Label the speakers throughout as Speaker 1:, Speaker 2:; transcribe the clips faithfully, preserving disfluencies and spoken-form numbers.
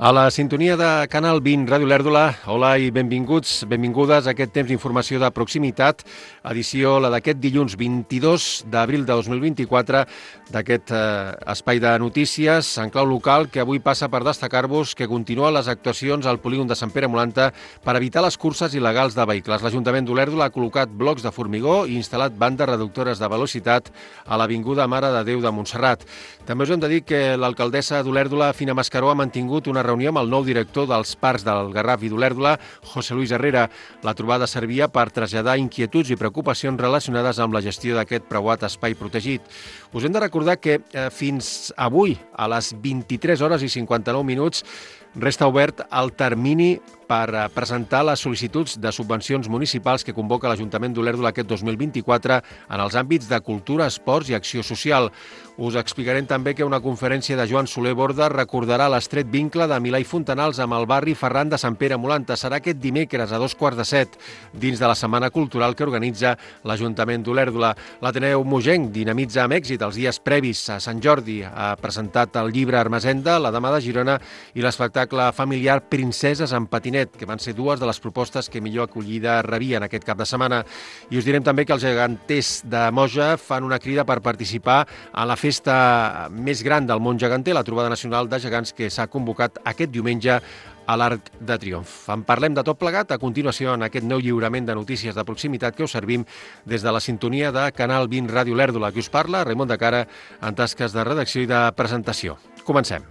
Speaker 1: A la sintonia de Canal vint, Ràdio Lèrdula, hola i benvinguts, benvingudes a aquest temps d'informació de proximitat, edició la d'aquest dilluns vint-i-dos d'abril de dos mil vint-i-quatre, d'aquest eh, espai de notícies en clau local que avui passa per destacar-vos que continuen les actuacions al polígon de Sant Pere Molanta per evitar les curses il·legals de vehicles. L'Ajuntament d'Olèrdola ha col·locat blocs de formigó i instal·lat bandes reductores de velocitat a l'Avinguda Mare de Déu de Montserrat. També us hem de dir que l'alcaldessa d'Olèrdola, Fina Mascaró, ha mantingut una reunió amb el nou director dels parcs del Garraf i d'Olèrdola, José Luis Herrera. La trobada servia per traslladar inquietuds i preocupacions relacionades amb la gestió d'aquest preuat espai protegit. Us hem de recordar que eh, fins avui, a les vint-i-tres hores i cinquanta-nou minuts, resta obert el termini per presentar les sol·licituds de subvencions municipals que convoca l'Ajuntament d'Olèrdola aquest dos mil vint-i-quatre en els àmbits de cultura, esports i acció social. Us explicarem també que una conferència de Joan Soler Borda recordarà l'estret vincle de Milà i Fontanals amb el barri Ferran de Sant Pere Molanta. Serà aquest dimecres a dos quarts de set, dins de la Setmana Cultural que organitza l'Ajuntament d'Olèrdola. L'Ateneu Mogenc dinamitza amb èxit els dies previs a Sant Jordi. Ha presentat el llibre Ermessenda, La Dama de Girona i l'espectacle familiar Princeses en patinet, que van ser dues de les propostes que millor acollida rebien aquest cap de setmana. I us direm també que els geganters de Moja fan una crida per participar en la festa més gran del món geganter, la Trobada Nacional de Gegants, que s'ha convocat aquest diumenge a l'Arc de Triomf. En parlem de tot plegat a continuació en aquest nou lliurament de notícies de proximitat que us servim des de la sintonia de Canal vint Ràdio Lèrdula. Qui us parla, Raimon de Cara, en tasques de redacció i de presentació. Comencem.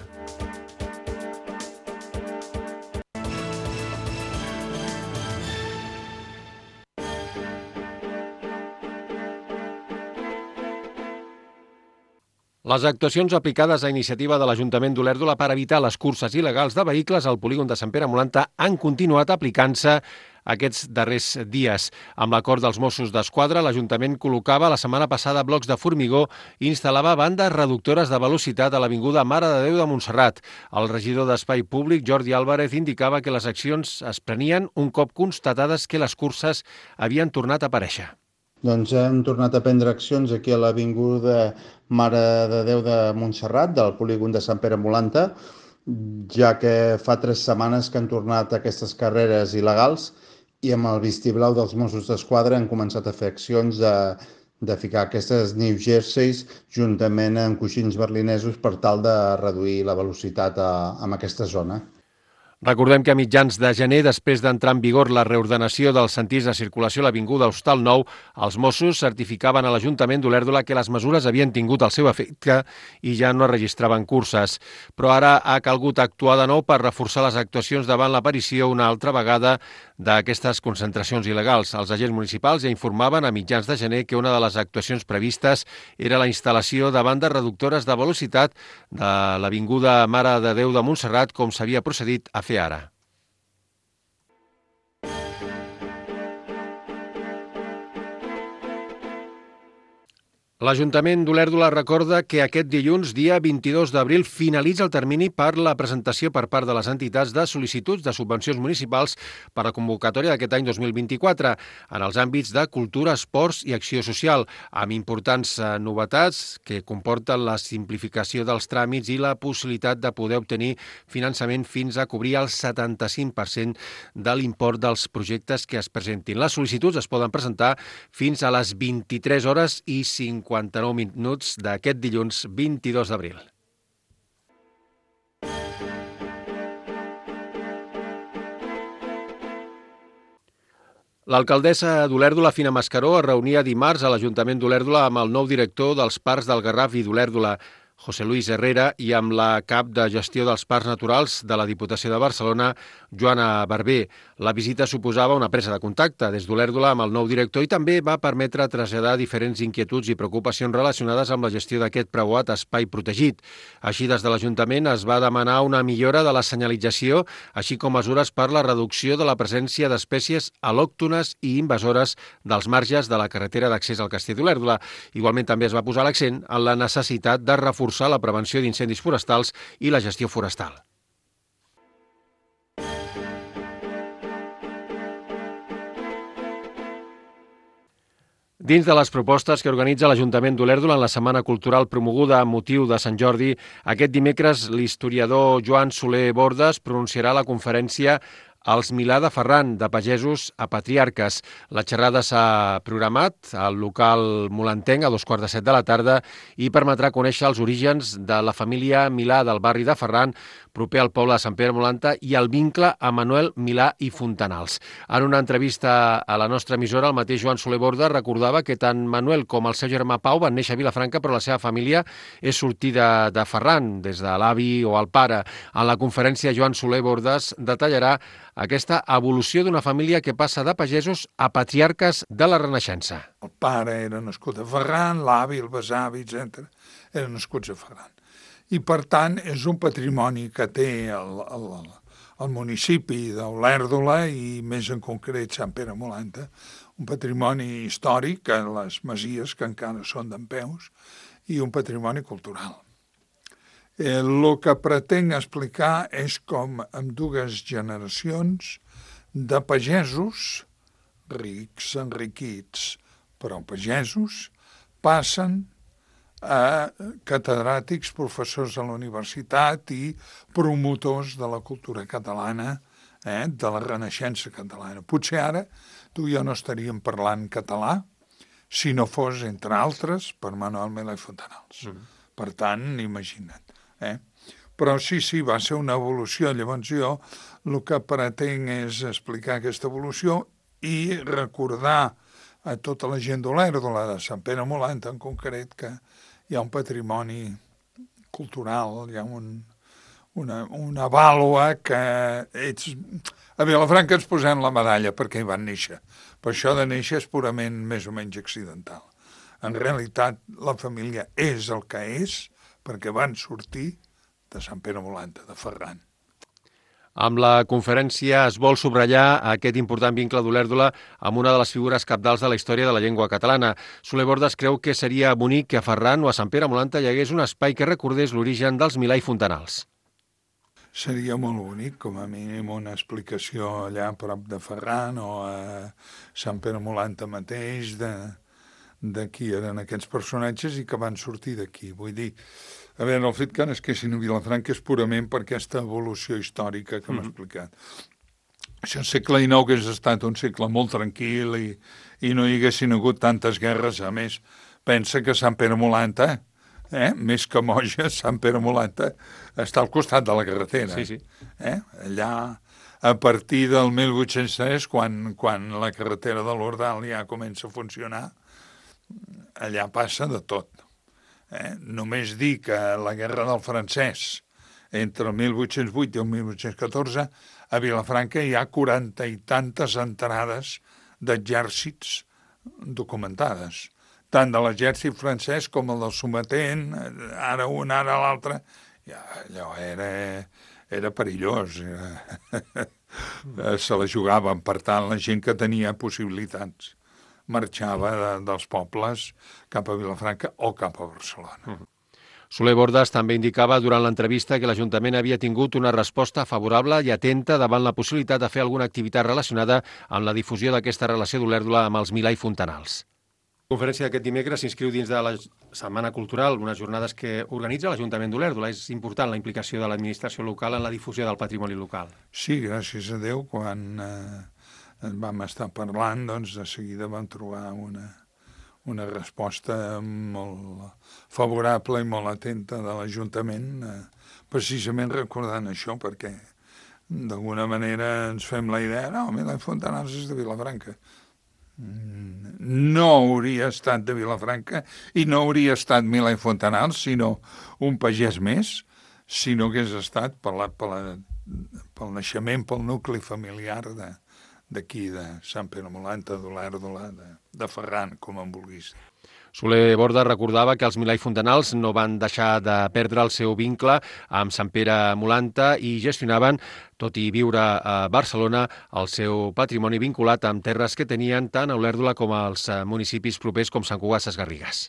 Speaker 1: Les actuacions aplicades a iniciativa de l'Ajuntament d'Olèrdola per evitar les curses il·legals de vehicles al polígon de Sant Pere Molanta han continuat aplicant-se aquests darrers dies. Amb l'acord dels Mossos d'Esquadra, l'Ajuntament col·locava la setmana passada blocs de formigó i instal·lava bandes reductores de velocitat a l'Avinguda Mare de Déu de Montserrat. El regidor d'Espai Públic, Jordi Álvarez, indicava que les accions es prenien un cop constatades que les curses havien tornat a aparèixer.
Speaker 2: Doncs hem tornat a prendre accions aquí a l'Avinguda Mare de Déu de Montserrat, del polígon de Sant Pere Molanta, ja que fa tres setmanes que han tornat aquestes carreres il·legals i amb el vistiplau dels Mossos d'Esquadra han començat a fer accions de, de ficar aquestes New Jerseys juntament amb coixins berlinesos per tal de reduir la velocitat a, a aquesta zona.
Speaker 1: Recordem que a mitjans de gener, després d'entrar en vigor la reordenació dels sentits de circulació a l'Avinguda Hostal Nou, els Mossos certificaven a l'Ajuntament d'Olèrdola que les mesures havien tingut el seu efecte i ja no registraven curses. Però ara ha calgut actuar de nou per reforçar les actuacions davant l'aparició una altra vegada d'aquestes concentracions il·legals. Els agents municipals ja informaven a mitjans de gener que una de les actuacions previstes era la instal·lació de bandes reductores de velocitat de l'Avinguda Mare de Déu de Montserrat, com s'havia procedit a fer ara. L'Ajuntament d'Olèrdola recorda que aquest dilluns, dia vint-i-dos d'abril, finalitza el termini per la presentació per part de les entitats de sol·licituds de subvencions municipals per a la convocatòria d'aquest any dos mil vint-i-quatre en els àmbits de cultura, esports i acció social, amb importants novetats que comporten la simplificació dels tràmits i la possibilitat de poder obtenir finançament fins a cobrir el setanta-cinc per cent de l'import dels projectes que es presentin. Les sol·licituds es poden presentar fins a les vint-i-tres hores i cinquanta-nou minuts d'aquest dilluns vint-i-dos d'abril. L'alcaldessa d'Olèrdola, Fina Mascaró, es reunia dimarts a l'Ajuntament d'Olèrdola amb el nou director dels parcs del Garraf i d'Olèrdola, José Luis Herrera, i amb la cap de gestió dels parcs naturals de la Diputació de Barcelona, Joana Barber. La visita suposava una presa de contacte des d'Olèrdola amb el nou director i també va permetre traslladar diferents inquietuds i preocupacions relacionades amb la gestió d'aquest preuat espai protegit. Així, des de l'Ajuntament es va demanar una millora de la senyalització, així com mesures per la reducció de la presència d'espècies al·lòctones i invasores dels marges de la carretera d'accés al Castell d'Olèrdola. Igualment també es va posar l'accent en la necessitat de reforçar la prevenció d'incendis forestals i la gestió forestal. Dins de les propostes que organitza l'Ajuntament d'Olèrdola en la Setmana Cultural promoguda amb motiu de Sant Jordi, aquest dimecres l'historiador Joan Soler Bordes pronunciarà la conferència Els Milà de Ferran, de pagesos a patriarques. La xerrada s'ha programat al local molantenc a dos quarts de set de la tarda i permetrà conèixer els orígens de la família Milà del barri de Ferran, proper al poble de Sant Pere Molanta, i el vincle a Manuel Milà i Fontanals. En una entrevista a la nostra emissora, el mateix Joan Soler Bordes recordava que tant Manuel com el seu germà Pau van néixer a Vilafranca, però la seva família és sortida de Ferran, des de l'avi o el pare. En la conferència, Joan Soler Bordes detallarà aquesta evolució d'una família que passa de pagesos a patriarques de la Renaixença.
Speaker 3: El pare era nascut a Ferran, l'avi, el besavi, etcètera, eren nascuts a Ferran. I, per tant, és un patrimoni que té el, el, el municipi d'Olèrdola i, més en concret, Sant Pere Molanta, un patrimoni històric, les masies que encara són dempeus, i un patrimoni cultural. El que pretenc explicar és com amb dues generacions de pagesos, rics, enriquits, però pagesos, passen a catedràtics, professors a la universitat i promotors de la cultura catalana, eh, de la Renaixença catalana. Potser ara tu i jo no estaríem parlant català si no fos, entre altres, per Manuel Milà i Fontanals. Mm. Per tant, imagina't. Eh? Però sí, sí, va ser una evolució. Llavors jo el que pretenc és explicar aquesta evolució i recordar a tota la gent d'Olèrdola, de Sant Pere Molanta en concret, que hi ha un patrimoni cultural, hi ha un, una, una vàlua que ets... A Vilafranca ens posem la medalla perquè hi van néixer, però això de néixer és purament més o menys accidental. En realitat, la família és el que és perquè van sortir de Sant Pere Molanta, de Ferran.
Speaker 1: Amb la conferència es vol subratllar aquest important vincle d'Olèrdola amb una de les figures cabdals de la història de la llengua catalana. Soler Bordes creu que seria bonic que a Ferran o a Sant Pere Molanta hi hagués un espai que recordés l'origen dels Milà i Fontanals.
Speaker 3: Seria molt bonic, com a mínim, una explicació allà a prop de Ferran o a Sant Pere Molanta mateix de, de qui eren aquests personatges i que van sortir d'aquí. Vull dir, a veure, el fet que nasquessin a Vilafranca és purament per aquesta evolució històrica que m'ha explicat. Això el segle dinou hauria estat un segle molt tranquil i, i no hi haguessin hagut tantes guerres. A més, pensa que Sant Pere Molanta, eh, més que Moja, Sant Pere Molanta està al costat de la carretera.
Speaker 1: Sí, sí.
Speaker 3: Eh? Allà, a partir del mil vuit-cents tres, quan, quan la carretera de l'Ordal ja comença a funcionar, allà passa de tot. Eh? Només dir que la guerra del francès entre el mil vuit-cents vuit i el mil vuit-cents catorze a Vilafranca hi ha quaranta i tantes entrades d'exèrcits documentades, tant de l'exèrcit francès com el del sometent, ara un, ara l'altre. Ja, allò era, era perillós, era... se la jugaven, per tant, la gent que tenia possibilitats marxava de, dels pobles cap a Vilafranca o cap a Barcelona.
Speaker 1: Mm. Soler Bordes també indicava durant l'entrevista que l'Ajuntament havia tingut una resposta favorable i atenta davant la possibilitat de fer alguna activitat relacionada amb la difusió d'aquesta relació d'Olèrdola amb els Milà i Fontanals. La conferència d'aquest dimecres s'inscriu dins de la Setmana Cultural, unes jornades que organitza l'Ajuntament d'Olèrdola. És important la implicació de l'administració local en la difusió del patrimoni local.
Speaker 3: Sí, gràcies a Déu, quan eh, vam estar parlant, doncs de seguida vam trobar una, una resposta molt favorable i molt atenta de l'Ajuntament, eh, precisament recordant això, perquè d'alguna manera ens fem la idea, no, Milà i Fontanals és de Vilafranca. No hauria estat de Vilafranca i no hauria estat Milà i Fontanals, sinó un pagès més, si no hagués estat per la, per la, pel naixement, pel nucli familiar de, d'aquí, de Sant Pere Molanta, d'Olèrdola, de, de Ferran, com en vulguis.
Speaker 1: Soler Bordes recordava que els Milà i Fontanals no van deixar de perdre el seu vincle amb Sant Pere Molanta i gestionaven, tot i viure a Barcelona, el seu patrimoni vinculat amb terres que tenien tant a Olèrdola com als municipis propers com Sant Cugat Sesgarrigues.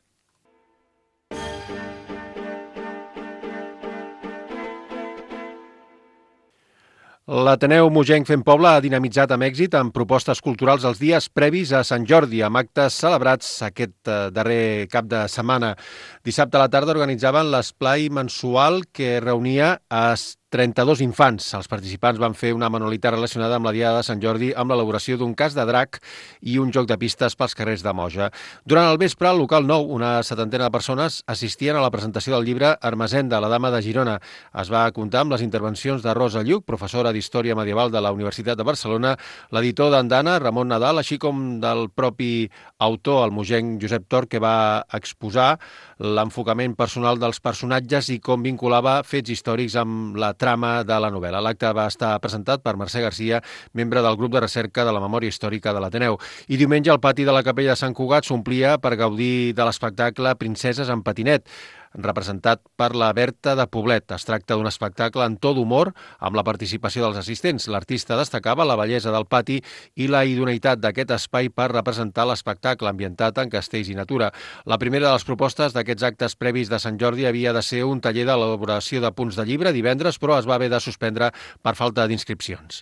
Speaker 1: L'Ateneu Mogenc Fent Poble ha dinamitzat amb èxit amb propostes culturals els dies previs a Sant Jordi, amb actes celebrats aquest darrer cap de setmana. Dissabte a la tarda organitzaven l'esplai mensual que reunia a trenta-dos infants. Els participants van fer una manualitat relacionada amb la Diada de Sant Jordi amb l'elaboració d'un cas de drac i un joc de pistes pels carrers de Moja. Durant el vespre, al local nou, una setantena de persones assistien a la presentació del llibre Ermessenda, la dama de Girona. Es va comptar amb les intervencions de Rosa Lluc, professora d'Història Medieval de la Universitat de Barcelona, l'editor d'Andana, Ramon Nadal, així com del propi autor, el mogenc Josep Tor, que va exposar l'enfocament personal dels personatges i com vinculava fets històrics amb la trama de la novel·la. L'acte va estar presentat per Mercè Garcia, membre del grup de recerca de la memòria històrica de l'Ateneu. I diumenge el pati de la Capella de Sant Cugat s'omplia per gaudir de l'espectacle Princeses en patinet, representat per la Berta de Poblet. Es tracta d'un espectacle en to d'humor amb la participació dels assistents. L'artista destacava la bellesa del pati i la idoneïtat d'aquest espai per representar l'espectacle ambientat en castells i natura. La primera de les propostes d'aquests actes previs de Sant Jordi havia de ser un taller d'elaboració de punts de llibre divendres, però es va haver de suspendre per falta d'inscripcions.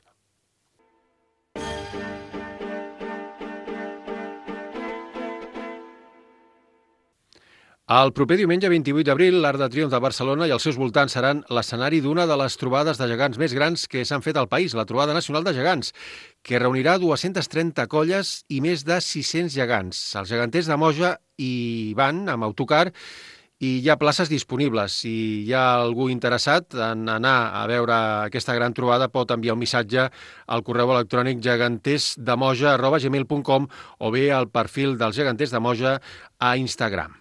Speaker 1: El proper diumenge vint-i-vuit d'abril, l'Arc de Triomf de Barcelona i els seus voltants seran l'escenari d'una de les trobades de gegants més grans que s'han fet al país, la Trobada Nacional de Gegants, que reunirà dues-centes trenta colles i més de sis-cents gegants. Els geganters de Moja hi van amb autocar i hi ha places disponibles. Si hi ha algú interessat en anar a veure aquesta gran trobada, pot enviar un missatge al correu electrònic gegantesdemoja arroba gmail punt com o bé al perfil dels geganters de Moja a Instagram.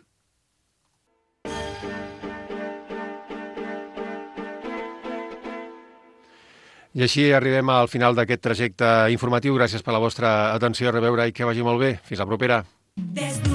Speaker 1: I així arribem al final d'aquest trajecte informatiu. Gràcies per la vostra atenció, a reveure i que vagi molt bé. Fins la propera.